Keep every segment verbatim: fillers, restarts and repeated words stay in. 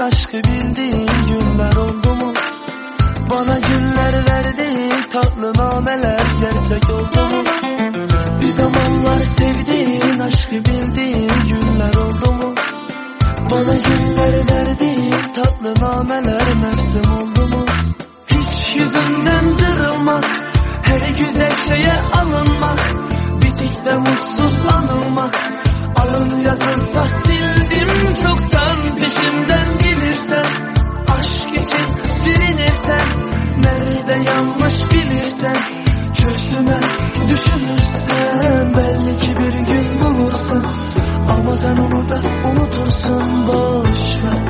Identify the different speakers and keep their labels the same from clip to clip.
Speaker 1: aşkı bildiğin günler oldu mu? Bana günler verdiğin tatlı nameler gerçek oldu mu? Bir zamanlar sevdiğin aşkı bildiğin günler oldu mu? Bana günler verdiğin tatlı nameler mevsim oldu mu? Hiç yüzünden kırılmak, her güzel şeye alınmak, bitik de mutsuz anılmak. Alın yazılsa sildim çoktan, peşimden gelirsen, aşk için direnirsen, nerede yanlış bilirsen, çözüme düşünürsen, belli ki bir gün bulursun, ama sen onu da unutursun. Boş ver,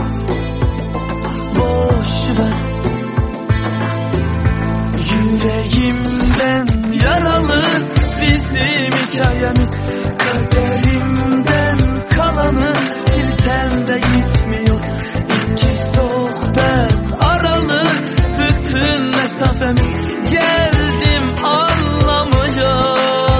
Speaker 1: boş ver. Yüreğimden yaralı bizim hikayemiz, kaderimden kalanı silsem de gitmiyor. İki sohbet aralı bütün mesafemiz, geldim anlamıyor.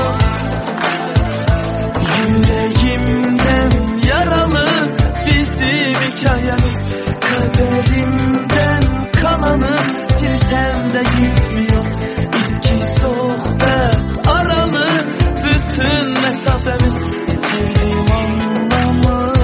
Speaker 1: Yüreğimden yaralı bizim hikayemiz, kaderimden kalanı silsem de gitmiyor. İki sohbet aralı bütün mesafemiz, sevdiğim anlamıyor.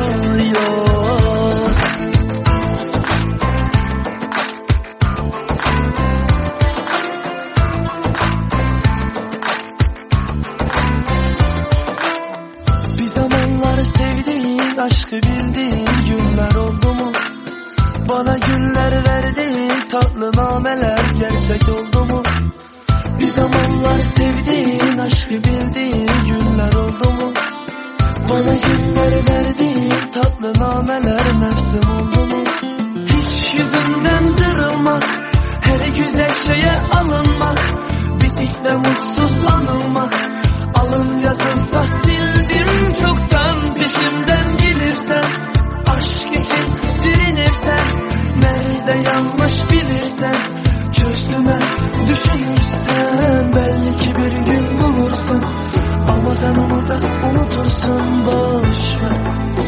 Speaker 1: Bir zamanlar sevdiğin aşkı bildiğin günler oldu mu? Bana günler verdiğin tatlı nameler gerçek oldu mu? Bir zamanlar sevdiğin aşkı bildiğin günler oldu mu? Bana günler verdiğin tatlı nameler mevsim oldu mu? Hiç yüzünden kırılmak, her güzel şeye alınmak, bitik de mutsuz anılmak. Alın yazılsa sildim çoktan, peşimden gelirsen, aşk için direnirsen, nerede yanlış bilirsen, çözüme düşünürsen, belli ki bir gün bulursun, ama sen onu da unutursun. Boş ver,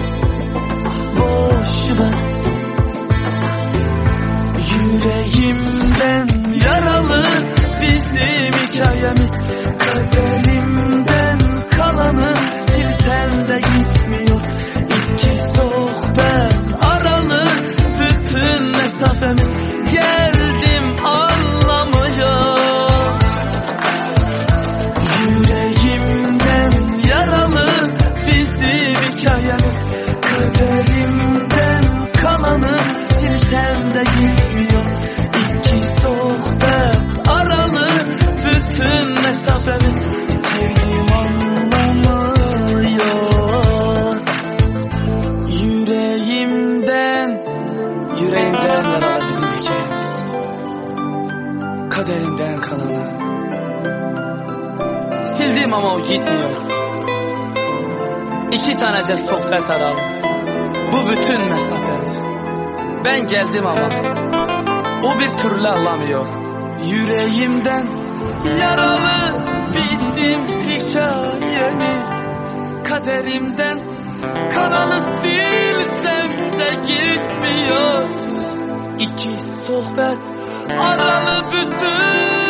Speaker 1: boş ver. Yüreğimden yaralı bizim hikayemiz, kaderimden kalanı silsem de gitmiyor. İki sohbet aralı bütün mesafemiz, geldim anlamıyor. Yüreğimden yaralı bizim hikayemiz, kaderimden kalanı silsem de gitmiyor. İki sohbet aralı bütün mesafemiz, sevdiğim anlamıyor. Yüreğimden, yüreğimden yaralı bizim hikayemiz, kaderimden kalanı sildim ama o gitmiyor. İki tanece sohbet aralı bu bütün mesafemiz, ben geldim ama o bir türlü alamıyor. Yüreğimden yaralı bizim hikayemiz, kaderimden kanalı silsem de gitmiyor. İki sohbet aralı bütün